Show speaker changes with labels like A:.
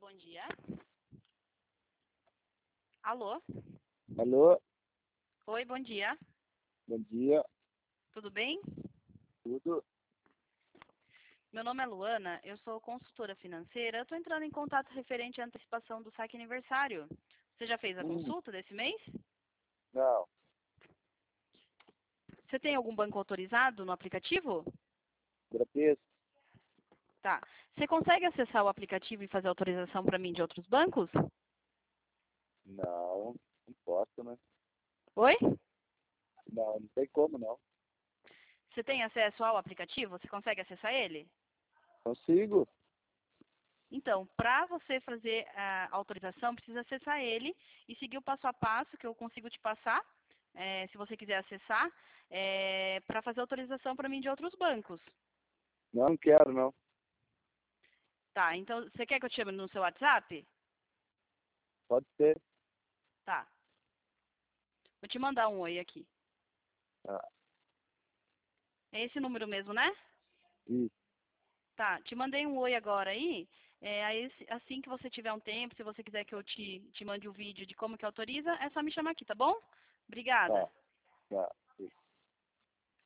A: bom dia. Alô?
B: Alô,
A: Oi, bom dia.
B: bom dia,
A: Tudo bem?
B: tudo?
A: Meu nome é Luana, eu sou consultora financeira. Eu estou entrando em contato referente à antecipação do saque aniversário. Você já fez a consulta desse mês?
B: Não,
A: Você tem algum banco autorizado no aplicativo?
B: Bradesco?
A: Tá. Você consegue acessar o aplicativo e fazer autorização para mim de outros bancos?
B: Não posso, né?
A: Oi?
B: Não tem como, não.
A: Você tem acesso ao aplicativo? Você consegue acessar ele?
B: Consigo?
A: Então, para você fazer a autorização, precisa acessar ele e seguir o passo a passo que eu consigo te passar, se você quiser acessar, para fazer autorização para mim de outros bancos.
B: Não quero, não.
A: Tá, então você quer que eu te chame no seu WhatsApp?
B: Pode ser.
A: Tá. Vou te mandar um oi aqui.
B: Ah,
A: É esse número mesmo, né?
B: isso.
A: Tá, te mandei um oi agora aí. Aí, assim que você tiver um tempo, se você quiser que eu te mande o vídeo de como que autoriza, é só me chamar aqui, tá bom? Obrigada.
B: Tá, tá. Isso.